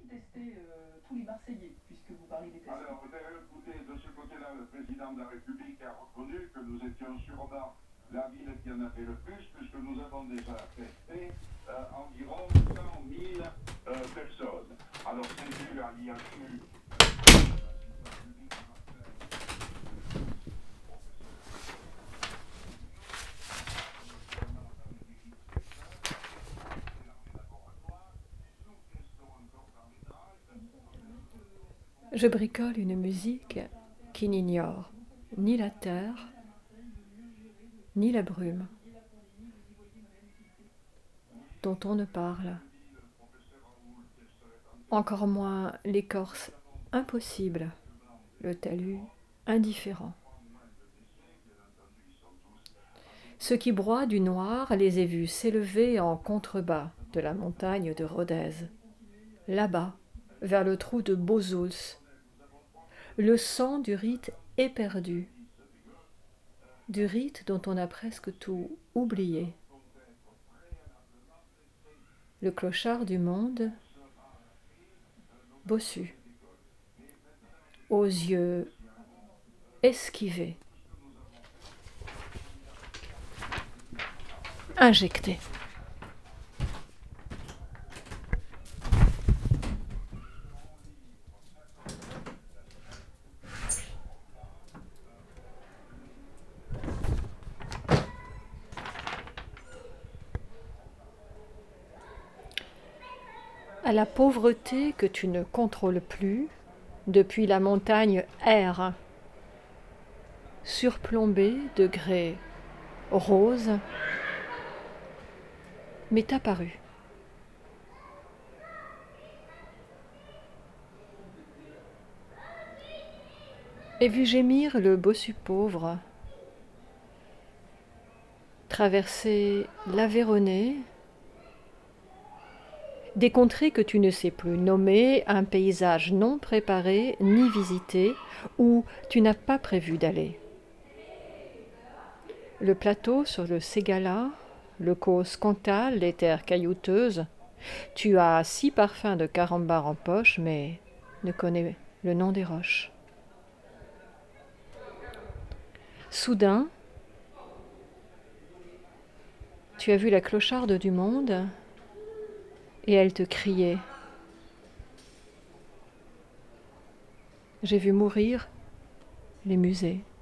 tester tous les Marseillais, puisque vous parlez des tests. Alors, écoutez, de ce côté-là, le président de la République a reconnu que nous étions sûrement la ville qui en a fait le plus, puisque nous avons déjà testé environ 100 000 personnes. Alors, c'est dû à l'IHU. Je bricole une musique qui n'ignore ni la terre, ni la brume, dont on ne parle, encore moins l'écorce impossible, le talus indifférent. Ce qui broie du noir les ai vus s'élever en contrebas de la montagne de Rodez, là-bas, vers le trou de Bozouls. Le sang du rite éperdu, du rite dont on a presque tout oublié. Le clochard du monde, bossu, aux yeux esquivés, injectés. À la pauvreté que tu ne contrôles plus, depuis la montagne R, surplombée de grès rose, m'est apparu. Et vu gémir le bossu pauvre, traverser l'Aveyronais, des contrées que tu ne sais plus nommer, un paysage non préparé ni visité, où tu n'as pas prévu d'aller. Le plateau sur le Ségala, le causse Cantal, les terres caillouteuses, tu as 6 parfums de carambar en poche, mais ne connais le nom des roches. Soudain, tu as vu la clocharde du monde, et elle te criait. J'ai vu mourir les musées.